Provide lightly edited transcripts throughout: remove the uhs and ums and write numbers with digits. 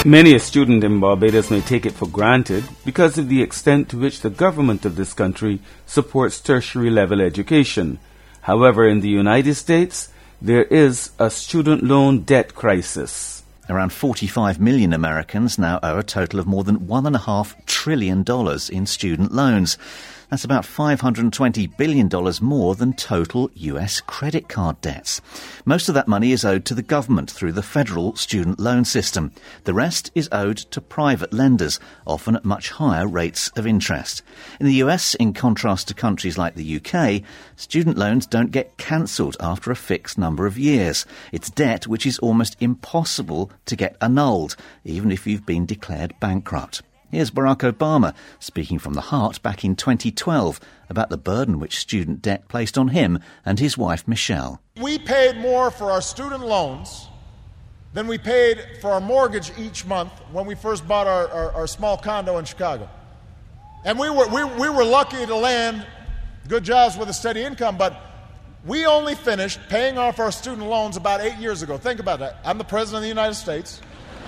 Many a student in Barbados may take it for granted because of the extent to which the government of this country supports tertiary level education. However, in the United States, there is a student loan debt crisis. Around 45 million Americans now owe a total of more than $1.5 trillion in student loans. That's about $520 billion more than total US credit card debts. Most of that money is owed to the government through the federal student loan system. The rest is owed to private lenders, often at much higher rates of interest. In the US, in contrast to countries like the UK, student loans don't get cancelled after a fixed number of years. It's debt which is almost impossible to get annulled, even if you've been declared bankrupt. Here's Barack Obama speaking from the heart back in 2012 about the burden which student debt placed on him and his wife Michelle. We paid more for our student loans than we paid for our mortgage each month when we first bought our small condo in Chicago. And we were lucky to land good jobs with a steady income, but we only finished paying off our student loans about 8 years ago. Think about that. I'm the President of the United States.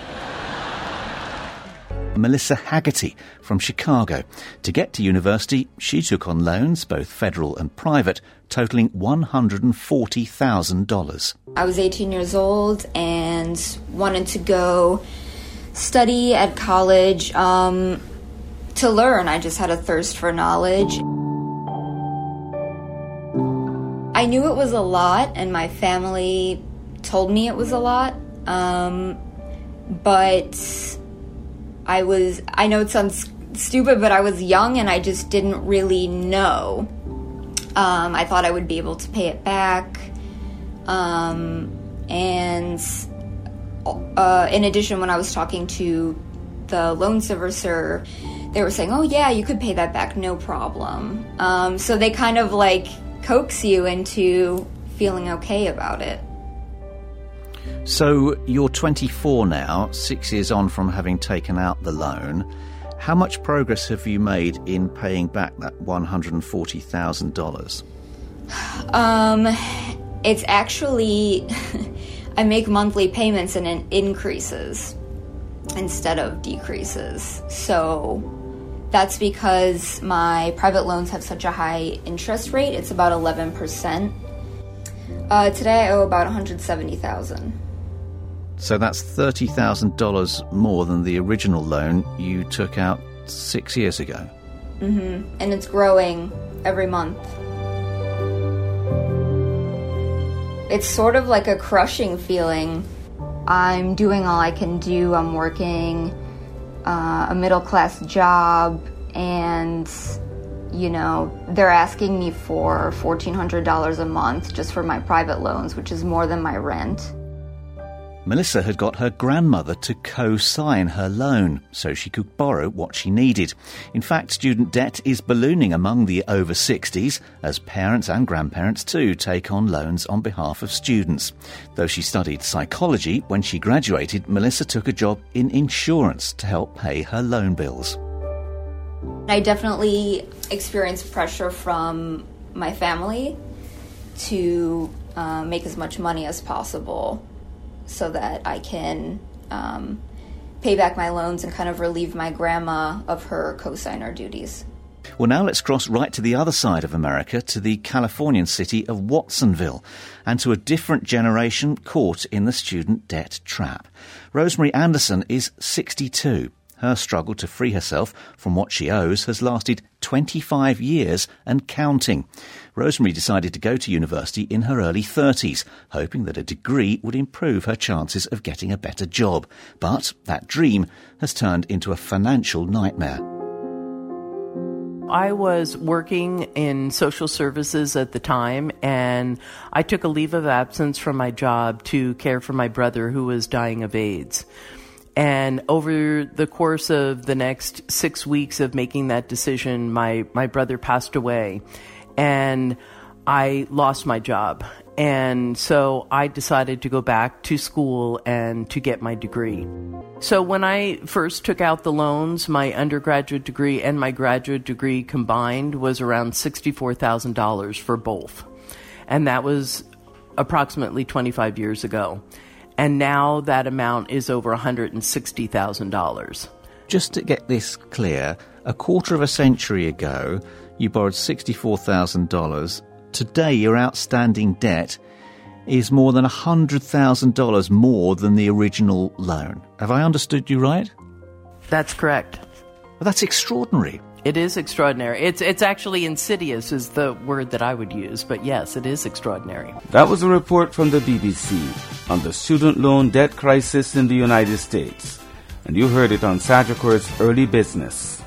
Melissa Haggerty from Chicago. To get to university, she took on loans, both federal and private, totalling $140,000. I was 18 years old and wanted to go study at college to learn. I just had a thirst for knowledge. I knew it was a lot, and my family told me it was a lot, but I know it sounds stupid, but I was young and I just didn't really know. I thought I would be able to pay it back. And in addition, when I was talking to the loan servicer, they were saying, oh yeah, you could pay that back, no problem. So they kind of like coax you into feeling okay about it. So you're 24 now, 6 years on from having taken out the loan. How much progress have you made in paying back that $140,000? It's actually, I make monthly payments and it increases instead of decreases. So that's because my private loans have such a high interest rate. It's about 11%. Today I owe about $170,000. So that's $30,000 more than the original loan you took out 6 years ago. Mm-hmm. And it's growing every month. It's sort of like a crushing feeling. I'm doing all I can do. I'm working a middle-class job, and, you know, they're asking me for $1,400 a month just for my private loans, which is more than my rent. Melissa had got her grandmother to co-sign her loan so she could borrow what she needed. In fact, student debt is ballooning among the over 60s as parents and grandparents too take on loans on behalf of students. Though she studied psychology, when she graduated, Melissa took a job in insurance to help pay her loan bills. I definitely experienced pressure from my family to make as much money as possible, so that I can pay back my loans and kind of relieve my grandma of her co-signer duties. Well, now let's cross right to the other side of America, to the Californian city of Watsonville, and to a different generation caught in the student debt trap. Rosemary Anderson is 62. Her struggle to free herself from what she owes has lasted 25 years and counting. Rosemary decided to go to university in her early 30s, hoping that a degree would improve her chances of getting a better job. But that dream has turned into a financial nightmare. I was working in social services at the time, and I took a leave of absence from my job to care for my brother who was dying of AIDS. And over the course of the next 6 weeks of making that decision, my brother passed away, and I lost my job. And so I decided to go back to school and to get my degree. So when I first took out the loans, my undergraduate degree and my graduate degree combined was around $64,000 for both. And that was approximately 25 years ago. And now that amount is over $160,000. Just to get this clear, a quarter of a century ago, you borrowed $64,000. Today, your outstanding debt is more than $100,000 more than the original loan. Have I understood you right? That's correct. Well, that's extraordinary. It is extraordinary. It's actually insidious is the word that I would use, but yes, it is extraordinary. That was a report from the BBC on the student loan debt crisis in the United States. And you heard it on Sagicor's Early Business.